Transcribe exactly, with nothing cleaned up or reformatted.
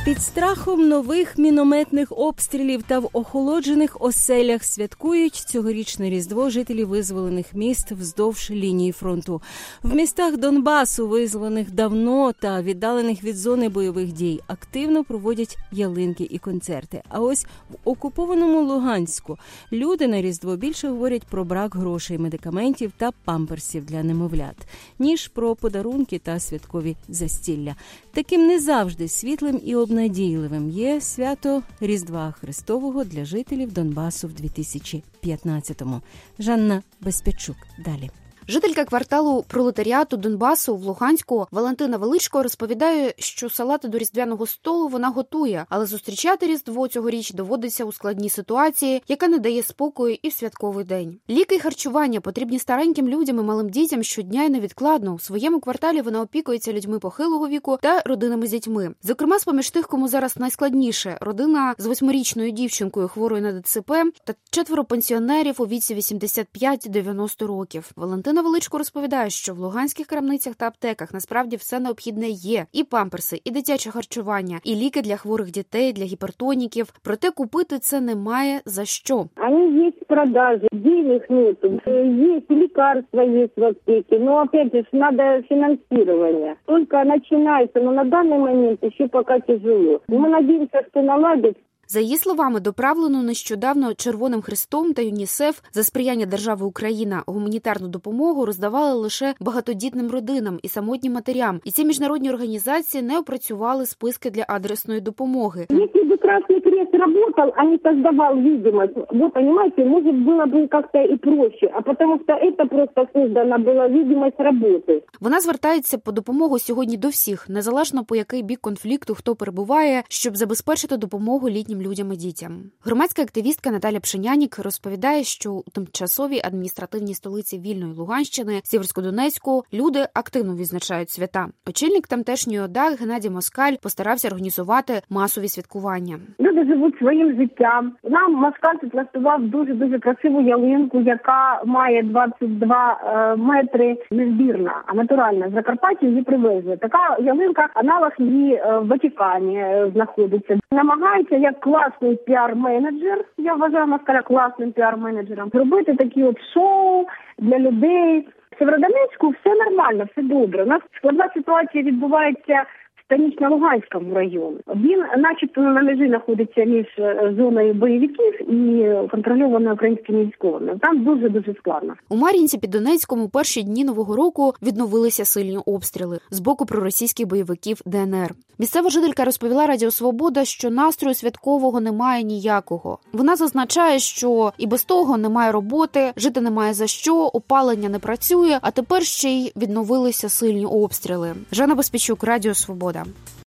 Під страхом нових мінометних обстрілів та в охолоджених оселях святкують цьогорічне Різдво жителі визволених міст вздовж лінії фронту. В містах Донбасу, визволених давно та віддалених від зони бойових дій, активно проводять ялинки і концерти. А ось в окупованому Луганську люди на Різдво більше говорять про брак грошей, медикаментів та памперсів для немовлят, ніж про подарунки та святкові застілля. Таким не завжди світлим і обнадійливим є свято Різдва Христового для жителів Донбасу в дві тисячі п'ятнадцятому. Жанна Безпечук. Далі. Жителька кварталу пролетаріату Донбасу в Луганську Валентина Величко розповідає, що салати до різдвяного столу вона готує, але зустрічати Різдво цьогоріч доводиться у складній ситуації, яка не дає спокою і в святковий день. Ліки й харчування потрібні стареньким людям і малим дітям щодня і невідкладно. У своєму кварталі вона опікується людьми похилого віку та родинами з дітьми. Зокрема, з-поміж тих, кому зараз найскладніше – родина з восьмирічною дівчинкою, хворою на ДЦП, та четверо пенсіонерів у віці вісімдесят п'ять - дев'яносто років. Валентина Величко розповідає, що в луганських крамницях та аптеках насправді все необхідне є. І памперси, і дитяче харчування, і ліки для хворих дітей, для гіпертоніків. Проте купити це немає за що. Вони є в продажі, денег нету, є лікарства, є в аптеці, но опять же треба фінансування. Тільки починається, но на даний момент ще поки тяжело. Ми сподіваємося, що наладять. За її словами, доправлену нещодавно Червоним Хрестом та ЮНІСЕФ за сприяння держави Україна гуманітарну допомогу роздавали лише багатодітним родинам і самотнім матерям. І ці міжнародні організації не опрацювали списки для адресної допомоги. Якщо б Красний Крест працював, а не створював видимость, ви розумієте, може було б як-то і проще, а тому що це просто створена була видимость роботи. Вона звертається по допомогу сьогодні до всіх, незалежно по який бік конфлікту хто перебуває, щоб забезпечити допомогу літнім людям і дітям. Громадська активістка Наталя Пшенянік розповідає, що у тимчасовій адміністративній столиці вільної Луганщини, Сєвєрськодонецьку, люди активно відзначають свята. Очільник тамтешньої ОДА Геннадій Москаль постарався організувати масові святкування. Люди живуть своїм життям. Нам Москаль влаштував дуже-дуже красиву ялинку, яка має двадцять два метри, не збірна, а натуральна. З Закарпаття її привезли. Така ялинка, аналог її в Ватикані знаходиться. Намагається як класний піар-менеджер, я вважаю Москаля класним піар-менеджером, зробити такі от шоу для людей. В Сєвєродонецьку все нормально, все добре. У нас складна ситуація відбувається в Станично-Луганському районі. Він начебто на межі знаходиться між зоною бойовиків і контрольованою українськими військовими. Там дуже-дуже складно. У Мар'їнці під Донецьком у перші дні Нового року відновилися сильні обстріли з боку проросійських бойовиків ДНР. Місцева жителька розповіла Радіо Свобода, що настрою святкового немає ніякого. Вона зазначає, що і без того немає роботи, жити немає за що, опалення не працює, а тепер ще й відновилися сильні обстріли. Жанна Безпечук, Радіо Свобода.